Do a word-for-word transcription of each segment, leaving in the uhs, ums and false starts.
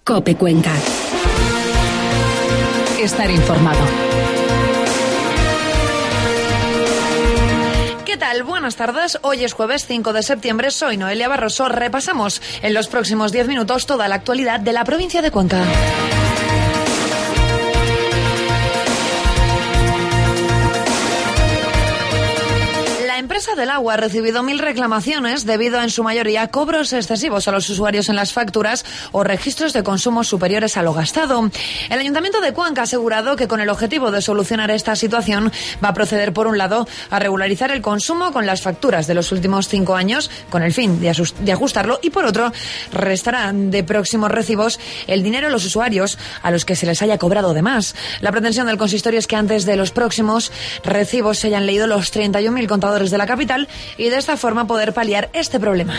COPE Cuenca. Estar informado. ¿Qué tal? Buenas tardes. Hoy es jueves cinco de septiembre. Soy Noelia Barroso. Repasamos en los próximos diez minutos toda la actualidad de la provincia de Cuenca. La empresa del agua ha recibido mil reclamaciones debido a, en su mayoría, cobros excesivos a los usuarios en las facturas o registros de consumo superiores a lo gastado. El Ayuntamiento de Cuenca ha asegurado que con el objetivo de solucionar esta situación va a proceder, por un lado, a regularizar el consumo con las facturas de los últimos cinco años con el fin de, de ajustarlo y, por otro, restará de próximos recibos el dinero a los usuarios a los que se les haya cobrado de más. La pretensión del consistorio es que antes de los próximos recibos se hayan leído los treinta y un mil contadores de la capital y de esta forma poder paliar este problema.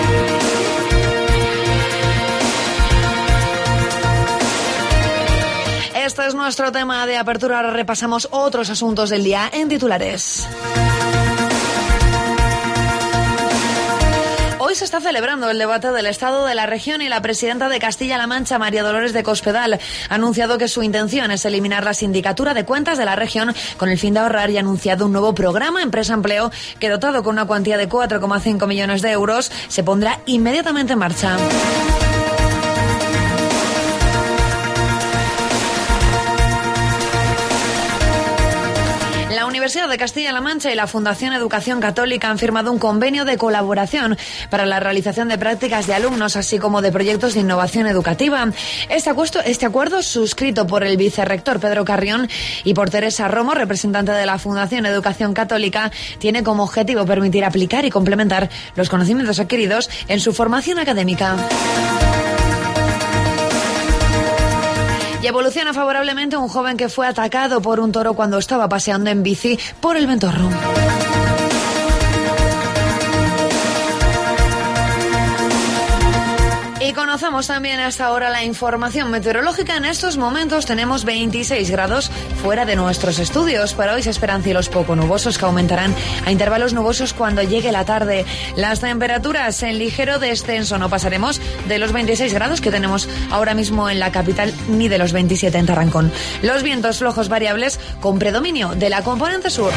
Este es nuestro tema de apertura. Ahora repasamos otros asuntos del día en titulares. Hoy se está celebrando el debate del Estado de la región y la presidenta de Castilla-La Mancha, María Dolores de Cospedal, ha anunciado que su intención es eliminar la sindicatura de cuentas de la región con el fin de ahorrar y ha anunciado un nuevo programa Empresa Empleo que, dotado con una cuantía de cuatro coma cinco millones de euros, se pondrá inmediatamente en marcha. La Universidad de Castilla-La Mancha y la Fundación Educación Católica han firmado un convenio de colaboración para la realización de prácticas de alumnos, así como de proyectos de innovación educativa. Este acuerdo, este acuerdo suscrito por el vicerrector Pedro Carrión y por Teresa Romo, representante de la Fundación Educación Católica, tiene como objetivo permitir aplicar y complementar los conocimientos adquiridos en su formación académica. Y evoluciona favorablemente un joven que fue atacado por un toro cuando estaba paseando en bici por el Ventorro. Y conocemos también hasta ahora la información meteorológica. En estos momentos tenemos veintiséis grados fuera de nuestros estudios. Para hoy se esperan cielos poco nubosos que aumentarán a intervalos nubosos cuando llegue la tarde. Las temperaturas en ligero descenso. No pasaremos de los veintiséis grados que tenemos ahora mismo en la capital ni de los veintisiete en Tarancón. Los vientos flojos variables con predominio de la componente sur.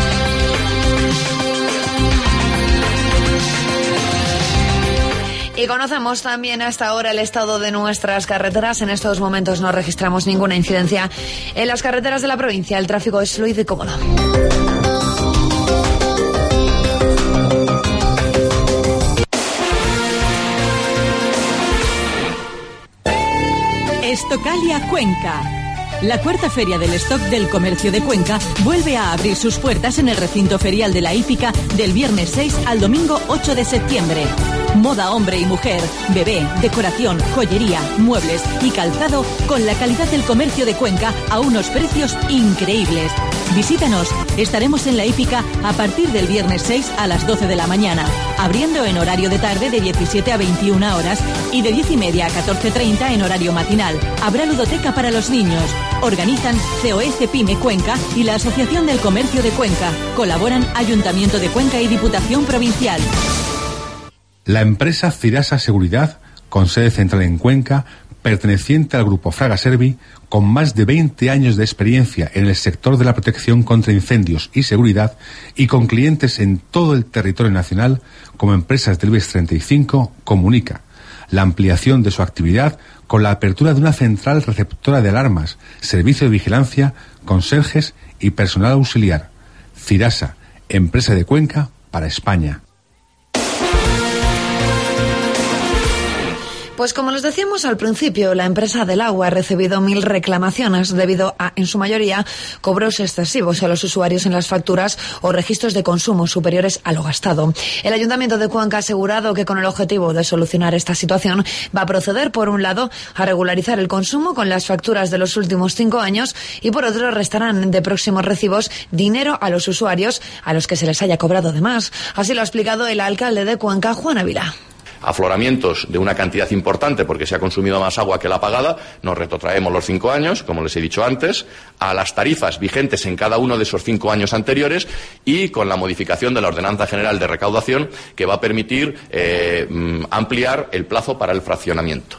Y conocemos también hasta ahora el estado de nuestras carreteras. En estos momentos no registramos ninguna incidencia en las carreteras de la provincia. El tráfico es fluido y cómodo. Estocalia Cuenca. La cuarta feria del stock del comercio de Cuenca vuelve a abrir sus puertas en el recinto ferial de la hípica del viernes seis al domingo ocho de septiembre. Moda hombre y mujer, bebé, decoración, joyería, muebles y calzado con la calidad del comercio de Cuenca a unos precios increíbles. Visítanos, estaremos en la hípica a partir del viernes seis a las doce de la mañana, abriendo en horario de tarde de diecisiete a veintiuna horas y de diez y media a catorce treinta en horario matinal. Habrá ludoteca para los niños. Organizan C O E Cepime Cuenca y la Asociación del Comercio de Cuenca. Colaboran Ayuntamiento de Cuenca y Diputación Provincial. La empresa Cirasa Seguridad, con sede central en Cuenca, perteneciente al grupo Fraga Servi, con más de veinte años de experiencia en el sector de la protección contra incendios y seguridad y con clientes en todo el territorio nacional como empresas del IBEX treinta y cinco, comunica la ampliación de su actividad con la apertura de una central receptora de alarmas, servicio de vigilancia, conserjes y personal auxiliar. Cirasa, empresa de Cuenca para España. Pues como les decíamos al principio, la empresa del agua ha recibido mil reclamaciones debido a, en su mayoría, cobros excesivos a los usuarios en las facturas o registros de consumo superiores a lo gastado. El Ayuntamiento de Cuenca ha asegurado que con el objetivo de solucionar esta situación va a proceder, por un lado, a regularizar el consumo con las facturas de los últimos cinco años y, por otro, restarán de próximos recibos dinero a los usuarios a los que se les haya cobrado de más. Así lo ha explicado el alcalde de Cuenca, Juan Ávila. afloramientos de una cantidad importante porque se ha consumido más agua que la pagada, nos retrotraemos los cinco años, como les he dicho antes, a las tarifas vigentes en cada uno de esos cinco años anteriores y con la modificación de la Ordenanza General de Recaudación que va a permitir eh, ampliar el plazo para el fraccionamiento.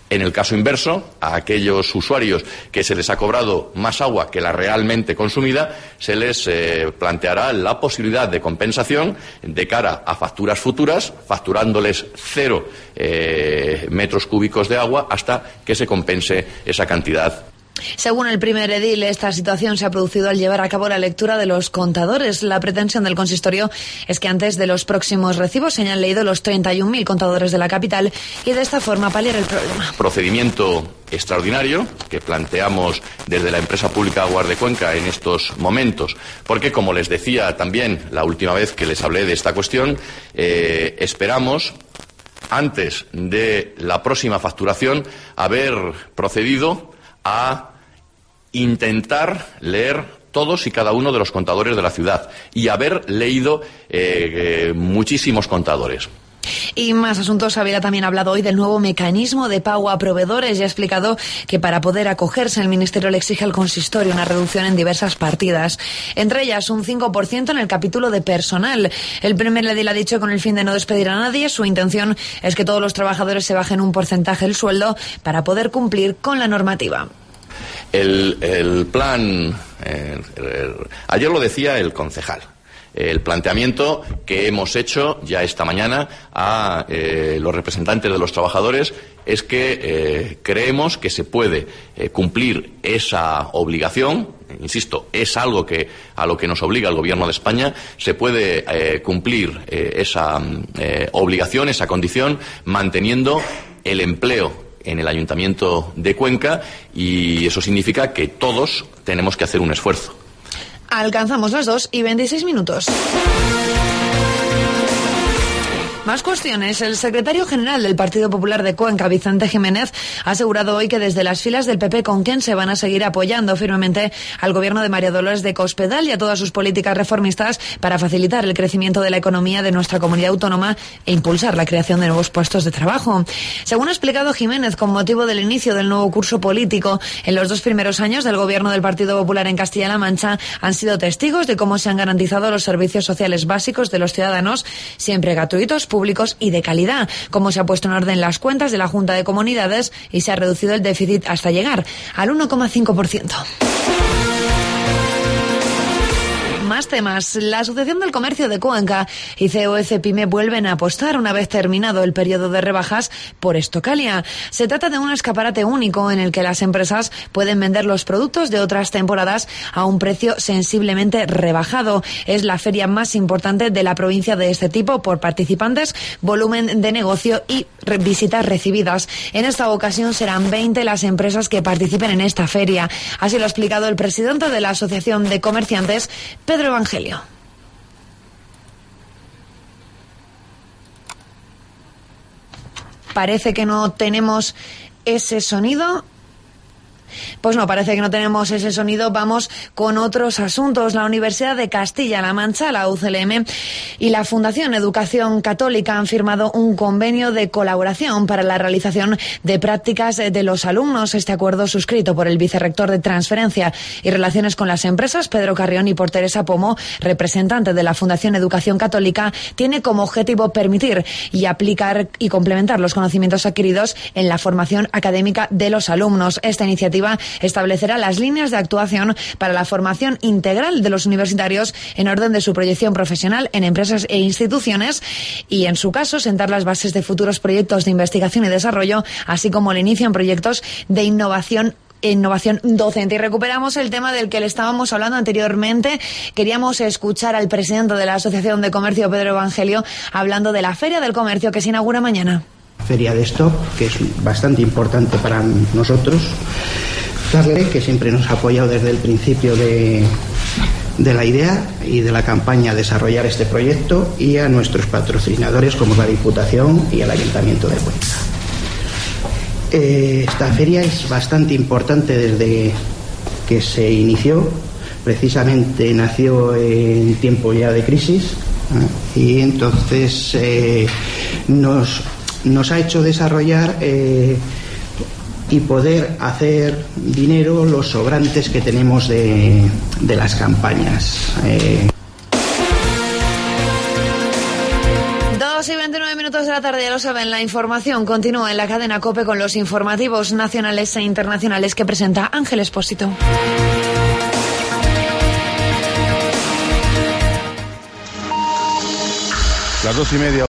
En el caso inverso, a aquellos usuarios que se les ha cobrado más agua que la realmente consumida, se les eh, planteará la posibilidad de compensación de cara a facturas futuras, facturándoles cero eh, metros cúbicos de agua hasta que se compense esa cantidad. Según el primer edil, esta situación se ha producido al llevar a cabo la lectura de los contadores. La pretensión del consistorio es que antes de los próximos recibos se hayan leído los treinta y un mil contadores de la capital y de esta forma paliar el problema. Procedimiento extraordinario que planteamos desde la empresa pública Aguas de Cuenca en estos momentos, porque, como les decía también la última vez que les hablé de esta cuestión, eh, esperamos, antes de la próxima facturación, haber procedido a intentar leer todos y cada uno de los contadores de la ciudad y haber leído eh, eh, muchísimos contadores. Y más asuntos. Había también hablado hoy del nuevo mecanismo de pago a proveedores y ha explicado que para poder acogerse el Ministerio le exige al consistorio una reducción en diversas partidas, entre ellas un cinco por ciento en el capítulo de personal. El primer edil ha dicho que con el fin de no despedir a nadie, su intención es que todos los trabajadores se bajen un porcentaje del sueldo para poder cumplir con la normativa. El, el plan, eh, el, ayer lo decía el concejal. El planteamiento que hemos hecho ya esta mañana a eh, los representantes de los trabajadores es que eh, creemos que se puede eh, cumplir esa obligación. Insisto, es algo que a lo que nos obliga el Gobierno de España. Se puede eh, cumplir eh, esa eh, obligación, esa condición, manteniendo el empleo en el Ayuntamiento de Cuenca, y eso significa que todos tenemos que hacer un esfuerzo. Alcanzamos las dos y veintiséis minutos. Más cuestiones. El secretario general del Partido Popular de Cuenca, Vicente Jiménez, ha asegurado hoy que desde las filas del P P con quien se van a seguir apoyando firmemente al gobierno de María Dolores de Cospedal y a todas sus políticas reformistas para facilitar el crecimiento de la economía de nuestra comunidad autónoma e impulsar la creación de nuevos puestos de trabajo. Según ha explicado Jiménez, con motivo del inicio del nuevo curso político, en los dos primeros años del gobierno del Partido Popular en Castilla-La Mancha han sido testigos de cómo se han garantizado los servicios sociales básicos de los ciudadanos, siempre gratuitos, públicos y de calidad, como se ha puesto en orden las cuentas de la Junta de Comunidades y se ha reducido el déficit hasta llegar al uno coma cinco por ciento. Más temas. La Asociación del Comercio de Cuenca y C O E Pyme vuelven a apostar, una vez terminado el periodo de rebajas, por Estocalia. Se trata de un escaparate único en el que las empresas pueden vender los productos de otras temporadas a un precio sensiblemente rebajado. Es la feria más importante de la provincia de este tipo por participantes, volumen de negocio y visitas recibidas. En esta ocasión serán veinte las empresas que participen en esta feria. Así lo ha explicado el presidente de la Asociación de Comerciantes, Pedro Evangelio. Parece que no tenemos ese sonido. Pues no, parece que no tenemos ese sonido. Vamos con otros asuntos. La Universidad de Castilla-La Mancha, la U C L M, y la Fundación Educación Católica han firmado un convenio de colaboración para la realización de prácticas de los alumnos. Este acuerdo, suscrito por el vicerrector de Transferencia y Relaciones con las Empresas, Pedro Carrión, y por Teresa Pomo, representante de la Fundación Educación Católica, tiene como objetivo permitir y aplicar y complementar los conocimientos adquiridos en la formación académica de los alumnos. Esta iniciativa establecerá las líneas de actuación para la formación integral de los universitarios en orden de su proyección profesional en empresas e instituciones y, en su caso, sentar las bases de futuros proyectos de investigación y desarrollo, así como el inicio en proyectos de innovación innovación docente. Y recuperamos el tema del que le estábamos hablando anteriormente. Queríamos escuchar al presidente de la Asociación de Comercio, Pedro Evangelio, hablando de la Feria del Comercio que se inaugura mañana. Feria de stock, que es bastante importante para nosotros. Darle que siempre nos ha apoyado desde el principio de, de la idea y de la campaña a desarrollar este proyecto, y a nuestros patrocinadores como la Diputación y el Ayuntamiento de Cuenca. Eh, esta feria es bastante importante desde que se inició. Precisamente nació en tiempo ya de crisis, ¿eh? y entonces eh, nos nos ha hecho desarrollar eh, y poder hacer dinero los sobrantes que tenemos de, de las campañas. Eh. dos y veintinueve minutos. minutos de la tarde, ya lo saben, la información continúa en la cadena COPE con los informativos nacionales e internacionales que presenta Ángel Expósito. Las dos y media.